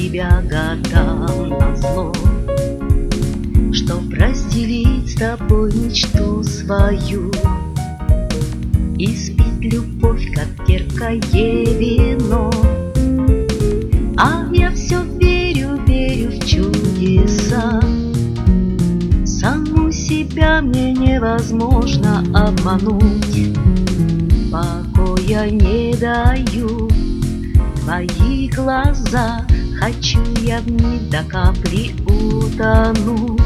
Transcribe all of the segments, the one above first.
тебя годам назло, чтоб разделить с тобой мечту свою и спить любовь, как терпкое вино. А я все верю, верю в чудеса. Саму себя мне невозможно обмануть. Покоя не даю твои глаза, хочу я в них до капли утонуть.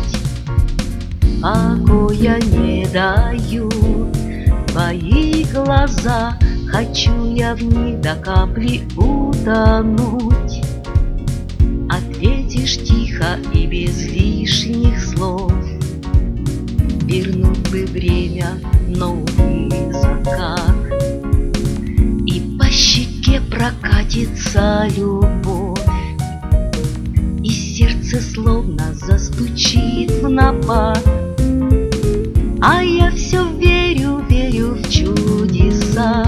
Покоя не даю твои глаза, хочу я в них до капли утонуть. Ответишь тихо и без лишних слов, вернуть бы время, но увы, закат, и по щеке прокатится любовь, и сердце словно застучит в напад. А я все верю, верю в чудеса.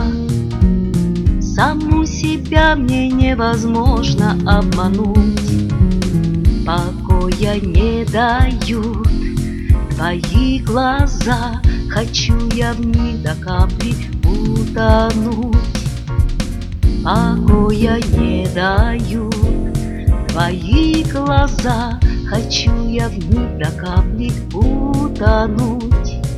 Саму себя мне невозможно обмануть. Покоя не дают твои глаза, хочу я в них до капли утонуть. Покоя не дают твои глаза, хочу я в них до капли утонуть.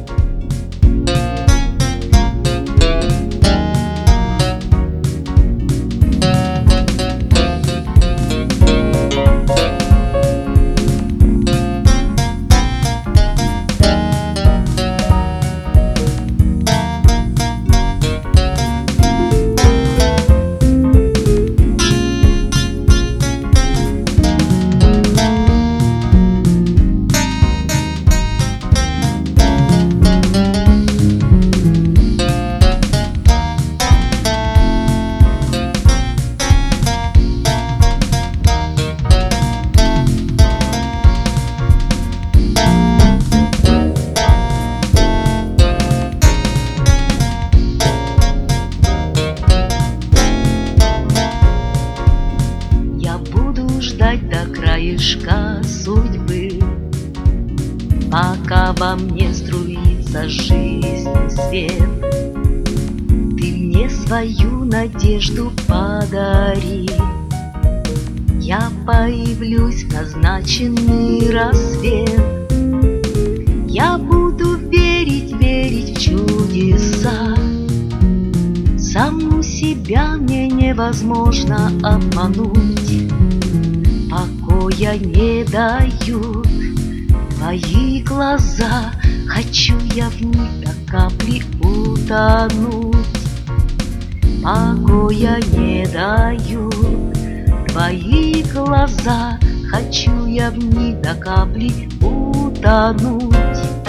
Ждать до краешка судьбы, пока во мне струится жизнь свет. Ты мне свою надежду подари, я появлюсь в назначенный рассвет. Я буду верить, верить в чудеса. Саму себя мне невозможно обмануть. Покоя не дают твои глаза, хочу я в них до капли утонуть. Покоя не дают твои глаза, хочу я в них до капли утонуть.